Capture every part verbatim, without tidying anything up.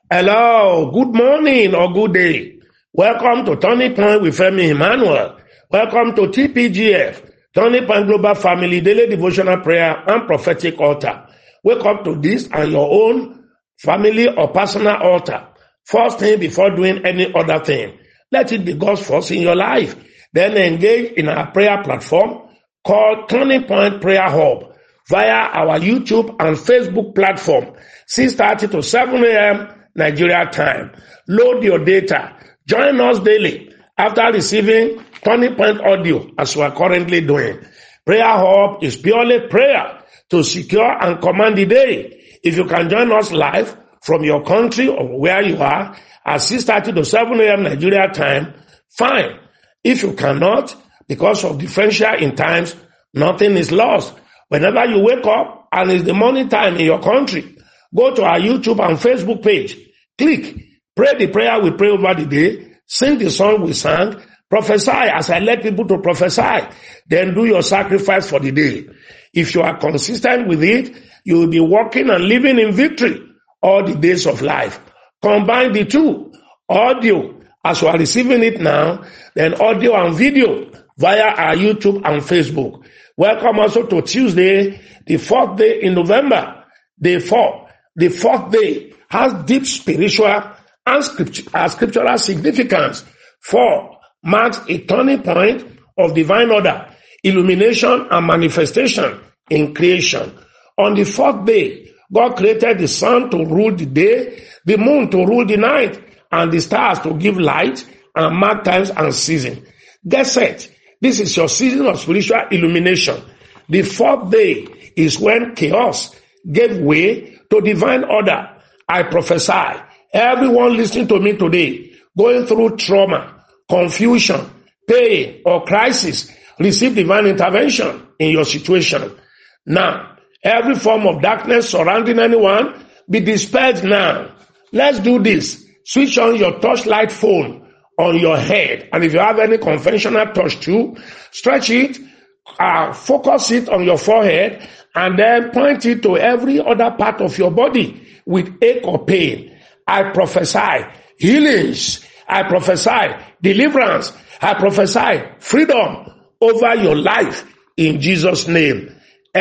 Hello, good morning or good day. Welcome to Turning Point with Femi Emmanuel. Welcome to T P G F, Turning Point Global Family Daily Devotional Prayer and Prophetic Altar. Wake up to this and your own family or personal altar. First thing before doing any other thing. Let it be God's first in your life. Then engage in our prayer platform called Turning Point Prayer Hub via our YouTube and Facebook platform, six thirty to seven a.m. Nigeria time. Load your data. Join us daily after receiving Turning Point audio as we are currently doing. Prayer Hub is purely prayer to secure and command the day. If you can join us live from your country or where you are at six thirty to seven a.m. Nigeria time, fine. If you cannot, because of differential in times, nothing is lost. Whenever you wake up and it's the morning time in your country, go to our YouTube and Facebook page. Click. Pray the prayer we pray over the day. Sing the song we sang. Prophesy as I let people to prophesy. Then do your sacrifice for the day. If you are consistent with it, you will be walking and living in victory all the days of life. Combine the two. Audio, as you are receiving it now, then audio and video via our YouTube and Facebook. Welcome also to Tuesday, the fourth day in November. Day four. The fourth day has deep spiritual and scriptural significance. Four marks a turning point of divine order, illumination, and manifestation in creation. On the fourth day, God created the sun to rule the day, the moon to rule the night, and the stars to give light and mark times and season. Get set. This is your season of spiritual illumination. The fourth day is when chaos gave way to divine order. I prophesy, everyone listening to me today, going through trauma, confusion, pain, or crisis, receive divine intervention in your situation. Now, every form of darkness surrounding anyone, be dispelled now. Let's do this. Switch on your torchlight phone on your head. And if you have any conventional torch too, stretch it, uh, focus it on your forehead, and then point it to every other part of your body with ache or pain. I prophesy healings. I prophesy deliverance. I prophesy freedom over your life in Jesus' name.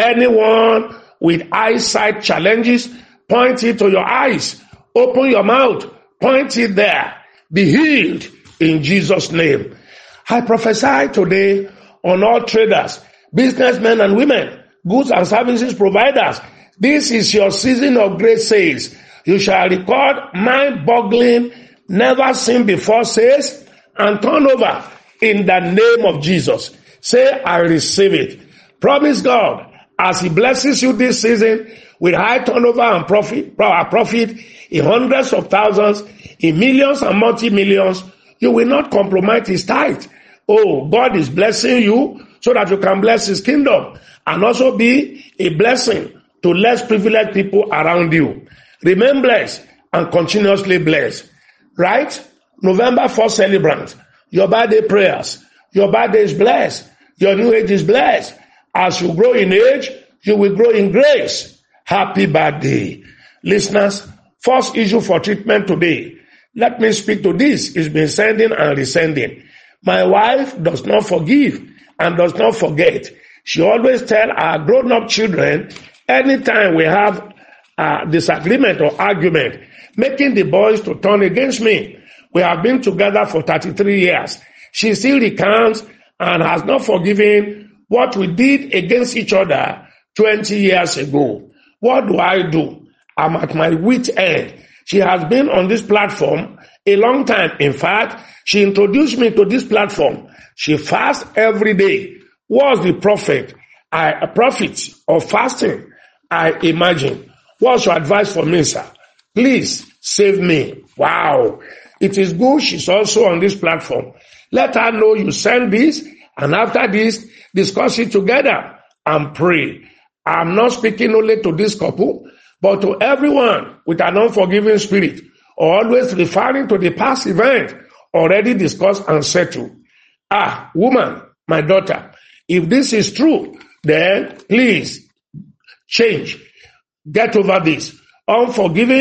Anyone with eyesight challenges, point it to your eyes. Open your mouth. Point it there. Be healed in Jesus' name. I prophesy today on all traders, businessmen and women, goods and services providers. This is your season of great sales. You shall record mind-boggling, never seen before sales and turnover in the name of Jesus. Say, I receive it. Promise God, as He blesses you this season with high turnover and profit, profit in hundreds of thousands, in millions and multi-millions, you will not compromise His tithe. Oh, God is blessing you so that you can bless His kingdom and also be a blessing to less privileged people around you. Remain blessed and continuously blessed. Right? November fourth celebrant. Your birthday prayers. Your birthday is blessed. Your new age is blessed. As you grow in age, you will grow in grace. Happy birthday. Listeners, first issue for treatment today. Let me speak to this. It's been sending and resending. My wife does not forgive and does not forget. She always tells our grown-up children, anytime we have a disagreement or argument, making the boys to turn against me. We have been together for thirty-three years. She still recounts and has not forgiven what we did against each other twenty years ago. What do I do? I'm at my wit's end. She has been on this platform a long time. In fact, she introduced me to this platform. She fasts every day. What's the profit? I, a profit of fasting? I imagine. What's your advice for me, sir? Please save me. Wow. It is good she's also on this platform. Let her know you send this, and after this, discuss it together and pray. I'm not speaking only to this couple, but to everyone with an unforgiving spirit, or always referring to the past event already discussed and settled. Ah, woman, my daughter, if this is true, then please change. Get over this. Unforgiving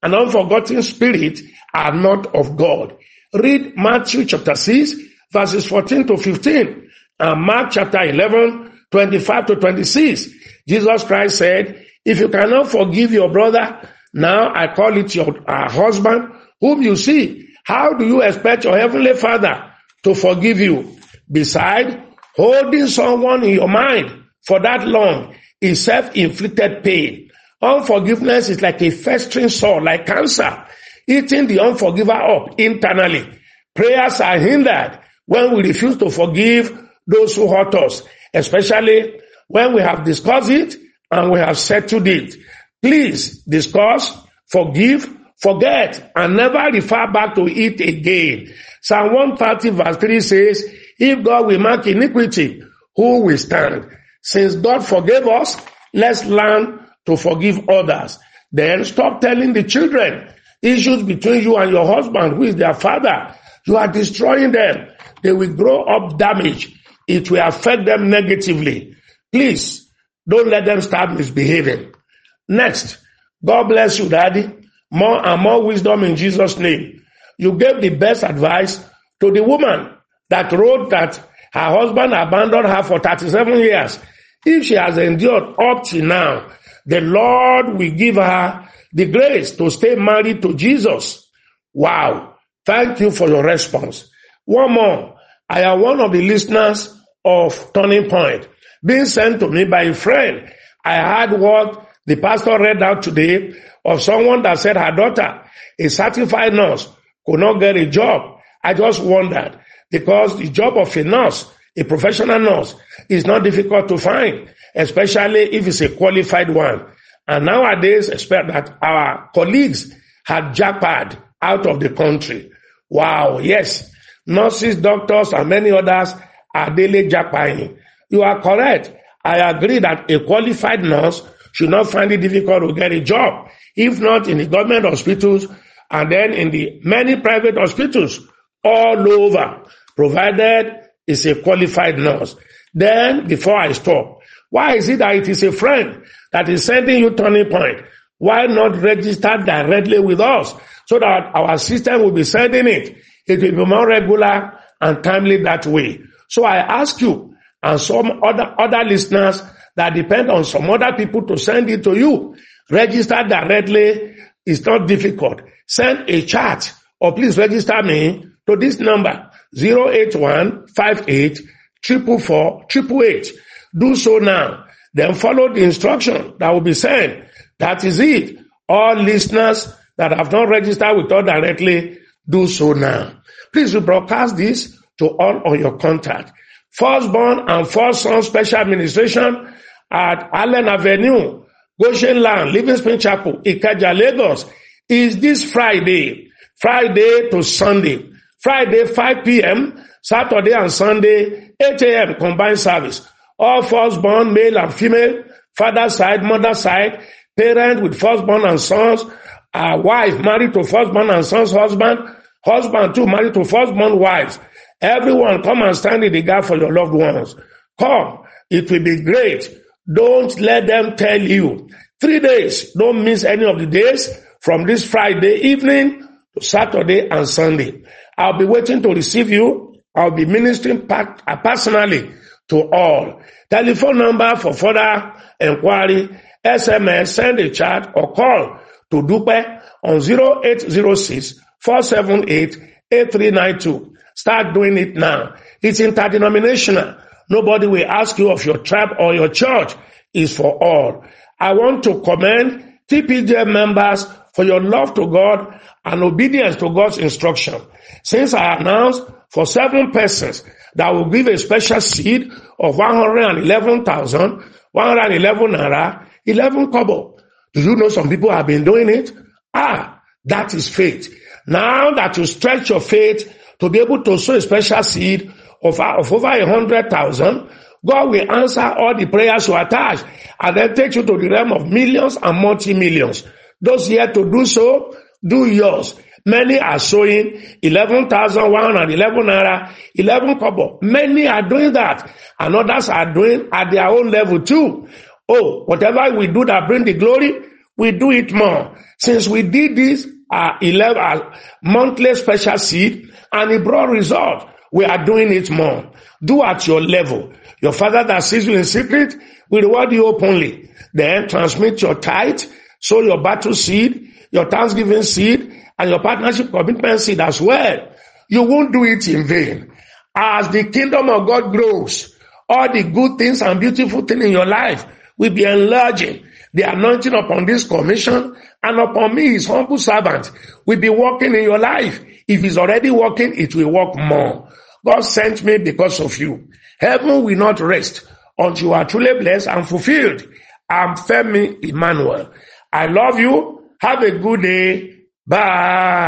and unforgotten spirit are not of God. Read Matthew chapter six, verses fourteen to fifteen, and Mark chapter eleven, twenty-five to twenty-six. Jesus Christ said, if you cannot forgive your brother, now I call it your uh, husband, whom you see, how do you expect your heavenly Father to forgive you? Besides, holding someone in your mind for that long is self-inflicted pain. Unforgiveness is like a festering sore, like cancer, eating the unforgiver up internally. Prayers are hindered when we refuse to forgive those who hurt us, especially when we have discussed it and we have settled it. Please discuss, forgive, forget, and never refer back to it again. Psalm one thirty verse three says, if God will mark iniquity, who will stand? Since God forgave us, let's learn to forgive others. Then stop telling the children issues between you and your husband, who is their father. You are destroying them. They will grow up damaged. It will affect them negatively. Please, don't let them start misbehaving. Next, God bless you, Daddy. More and more wisdom in Jesus' name. You gave the best advice to the woman that wrote that her husband abandoned her for thirty-seven years. If she has endured up to now, the Lord will give her the grace to stay married to Jesus. Wow. Thank you for your response. One more. I am one of the listeners of Turning Point, being sent to me by a friend. I heard what the pastor read out today of someone that said her daughter, a certified nurse, could not get a job. I just wondered, because the job of a nurse, a professional nurse, is not difficult to find, especially if it's a qualified one. And nowadays, expect that our colleagues had jackpot out of the country. Wow, yes. Nurses, doctors, and many others are daily jackpotting. You are correct. I agree that a qualified nurse should not find it difficult to get a job, if not in the government hospitals and then in the many private hospitals all over, provided it's a qualified nurse. Then, before I stop, why is it that it is a friend that is sending you Turning Point? Why not register directly with us so that our system will be sending it? It will be more regular and timely that way. So I ask you and some other, other listeners that depend on some other people to send it to you, register directly. It's not difficult. Send a chat or please register me to this number, zero eight one five eight four four four eight eight eight. Do so now. Then follow the instruction that will be sent. That is it. All listeners that have not registered with us directly, do so now. Please broadcast this to all of your contact. Firstborn and First Son Special Administration at Allen Avenue, Goshen Land, Living Spring Chapel, Ikeja, Lagos, is this Friday, Friday to Sunday. Friday, five p.m., Saturday and Sunday, eight a.m. combined service. All firstborn, male and female, father side, mother side, parent with firstborn and sons, a wife married to firstborn and son's husband, husband too married to firstborn wives. Everyone come and stand in the gap for your loved ones. Come. It will be great. Don't let them tell you. Three days. Don't miss any of the days from this Friday evening to Saturday and Sunday. I'll be waiting to receive you. I'll be ministering personally to all. Telephone number for further inquiry, S M S, send a chat or call to Dupe on zero eight zero six, four seven eight, eight three nine two. Start doing it now. It's interdenominational. Nobody will ask you of your tribe or your church. It's for all. I want to commend T P J members for your love to God and obedience to God's instruction. Since I announced for seven persons that will give a special seed of one hundred eleven thousand, one hundred eleven naira, eleven kobo. Do you know some people have been doing it? Ah, that is faith. Now that you stretch your faith to be able to sow a special seed of, of over a hundred thousand, God will answer all the prayers you attach and then take you to the realm of millions and multi-millions. Those yet to do so, do yours. Many are sowing eleven thousand one hundred eleven naira, eleven kobo. Many are doing that, and others are doing at their own level too. Oh, whatever we do that bring the glory, we do it more. Since we did this uh, eleven uh, monthly special seed and it brought result, we are doing it more. Do at your level. Your Father that sees you in secret will reward you openly. Then transmit your tithe, sow your battle seed, your thanksgiving seed, and your partnership commitment seed as well. You won't do it in vain. As the kingdom of God grows, all the good things and beautiful things in your life will be enlarging. The anointing upon this commission and upon me, his humble servant, will be working in your life. If it's already working, it will work more. God sent me because of you. Heaven will not rest until you are truly blessed and fulfilled. I'm Femi Emmanuel. I love you. Have a good day. Bye.